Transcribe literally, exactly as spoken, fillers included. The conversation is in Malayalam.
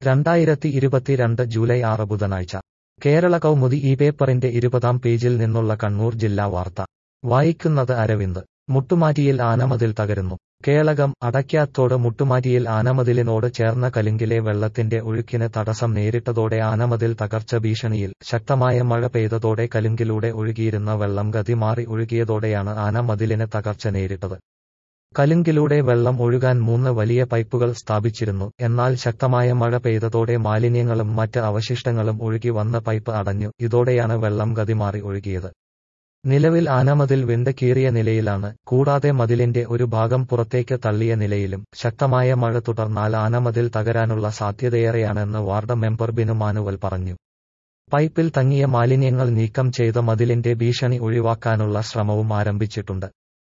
രണ്ടായിരത്തി ഇരുപത്തിരണ്ട് ജൂലൈ ആറ് ബുധനാഴ്ച കേരള കൗമുദി ഈ പേപ്പറിന്റെ ഇരുപതാം പേജിൽ നിന്നുള്ള കണ്ണൂർ ജില്ലാ വാർത്ത വായിക്കുന്നത് അരവിന്ദ്. മുട്ടുമാറ്റിയിൽ ആനമതിൽ തകരുന്നു. കേളകം അടയ്ക്കാത്തോട് മുട്ടുമാറ്റിയിൽ ആനമതിലിനോട് ചേർന്ന കലുങ്കിലെ വെള്ളത്തിന്റെ ഒഴുക്കിന് തടസ്സം നേരിട്ടതോടെ ആനമതിൽ തകർച്ച ഭീഷണിയിൽ. ശക്തമായ മഴ പെയ്തതോടെ കലുങ്കിലൂടെ ഒഴുകിയിരുന്ന വെള്ളം ഗതി മാറി ഒഴുകിയതോടെയാണ് ആനമതിലിന് തകർച്ച നേരിട്ടത്. കലുങ്കിലൂടെ വെള്ളം ഒഴുകാൻ മൂന്ന് വലിയ പൈപ്പുകൾ സ്ഥാപിച്ചിരുന്നു. എന്നാൽ ശക്തമായ മഴ പെയ്തതോടെ മാലിന്യങ്ങളും മറ്റ് അവശിഷ്ടങ്ങളും ഒഴുകി വന്ന് പൈപ്പ് അടഞ്ഞു. ഇതോടെയാണ് വെള്ളം ഗതിമാറി ഒഴുകിയത്. നിലവിൽ ആനമതിൽ വിണ്ട് കീറിയ നിലയിലാണ്. കൂടാതെ മതിലിന്റെ ഒരു ഭാഗം പുറത്തേക്ക് തള്ളിയ നിലയിലും. ശക്തമായ മഴ തുടർന്നാൽ ആനമതിൽ തകരാനുള്ള സാധ്യതയേറെയാണെന്ന് വാർഡ് മെമ്പർ ബിനു മാനുവൽ പറഞ്ഞു. പൈപ്പിൽ തങ്ങിയ മാലിന്യങ്ങൾ നീക്കം ചെയ്ത് മതിലിന്റെ ഭീഷണി ഒഴിവാക്കാനുള്ള ശ്രമവും ആരംഭിച്ചിട്ടുണ്ട്.